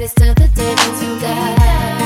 it's still the day that we die.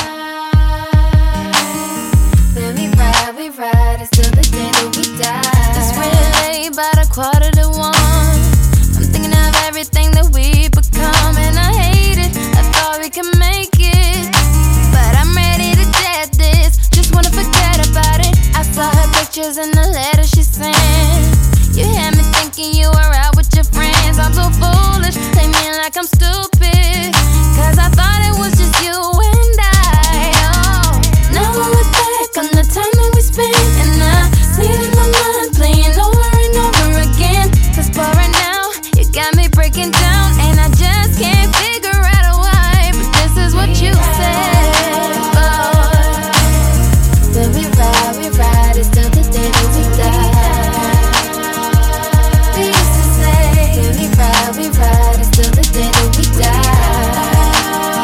When we ride, it's still the day that we die. It's really late, about 1:45. I'm thinking of everything that we've become, and I hate it. I thought we could make it, but I'm ready to dead this. Just wanna forget about it. I saw her pictures in the letter she sent. You had me thinking you were out with your friends. I'm so foolish, play me like I'm stupid, 'cause I thought it was just you and I. Oh, now I look back on the time that we spent, and I see it in my mind playing over and over again. 'cause for right now, you got me breaking down, and I just can't figure out why. But this is what you said. Oh, when we ride, it's still the day that we die. We used to say, when we ride, it's still the day that we die.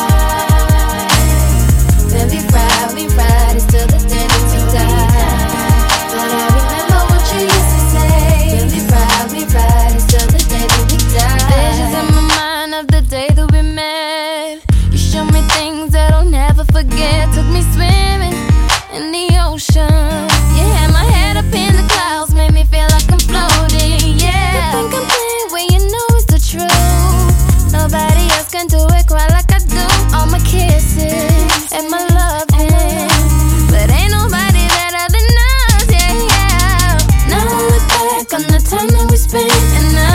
When we ride, it's still the day that we die. But I remember what you used to say. When we ride, it's still the day that we die. visions in my mind of the day that we met. You showed me things that I'll never forget. Took me swimming in the ocean. You had my head up in the clouds, made me feel like I'm floating. Yeah, You think I'm playing when you know it's the truth. Nobody else can do it quite like I do. All my kisses and my loving, but ain't nobody better than us. Yeah, yeah. Now I look back on the time that we spent, and I